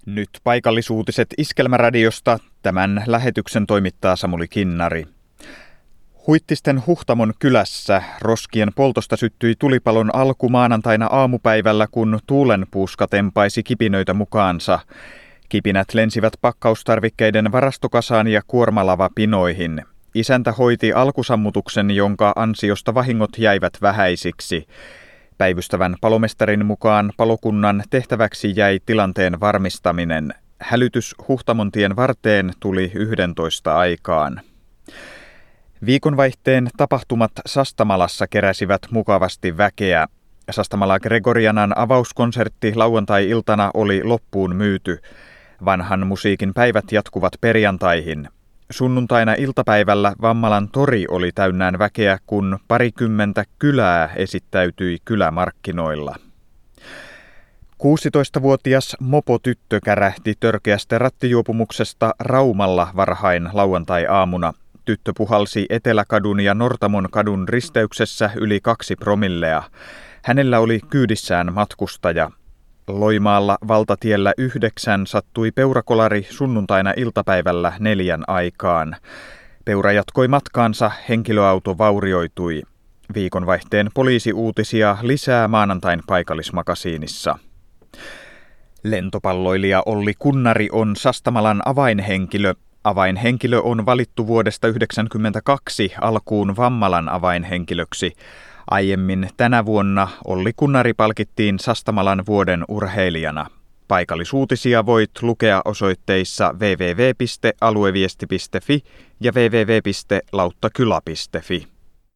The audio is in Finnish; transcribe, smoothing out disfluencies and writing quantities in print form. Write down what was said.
Nyt paikallisuutiset Iskelmäradiosta. Tämän lähetyksen toimittaa Samuli Kinnari. Huittisten Huhtamon kylässä roskien poltosta syttyi tulipalon alku maanantaina aamupäivällä, kun tuulenpuuska tempaisi kipinöitä mukaansa. Kipinät lensivät pakkaustarvikkeiden varastokasaan ja kuormalavapinoihin. Isäntä hoiti alkusammutuksen, jonka ansiosta vahingot jäivät vähäisiksi. Päivystävän palomestarin mukaan palokunnan tehtäväksi jäi tilanteen varmistaminen. Hälytys Huhtamontien varteen tuli 11 aikaan. Viikonvaihteen tapahtumat Sastamalassa keräsivät mukavasti väkeä. Sastamala Gregorianan avauskonsertti lauantai-iltana oli loppuun myyty. Vanhan musiikin päivät jatkuvat perjantaihin. Sunnuntaina iltapäivällä Vammalan tori oli täynnään väkeä, kun parikymmentä kylää esittäytyi kylämarkkinoilla. 16-vuotias mopotyttö kärähti törkeästä rattijuopumuksesta Raumalla varhain lauantai-aamuna. Tyttö puhalsi Eteläkadun ja Nortamon kadun risteyksessä yli 2 promillea. Hänellä oli kyydissään matkustaja. Loimaalla valtatiellä 9 sattui peurakolari sunnuntaina iltapäivällä 4 aikaan. Peura jatkoi matkaansa, henkilöauto vaurioitui. Viikonvaihteen poliisiuutisia lisää maanantain paikallismakasiinissa. Lentopalloilija Olli Kunnari on Sastamalan avainhenkilö. Avainhenkilö on valittu vuodesta 1992 alkuun Vammalan avainhenkilöksi. Aiemmin tänä vuonna Olli Kunnari palkittiin Sastamalan vuoden urheilijana. Paikallisuutisia voit lukea osoitteissa www.alueviesti.fi ja www.lauttakyla.fi.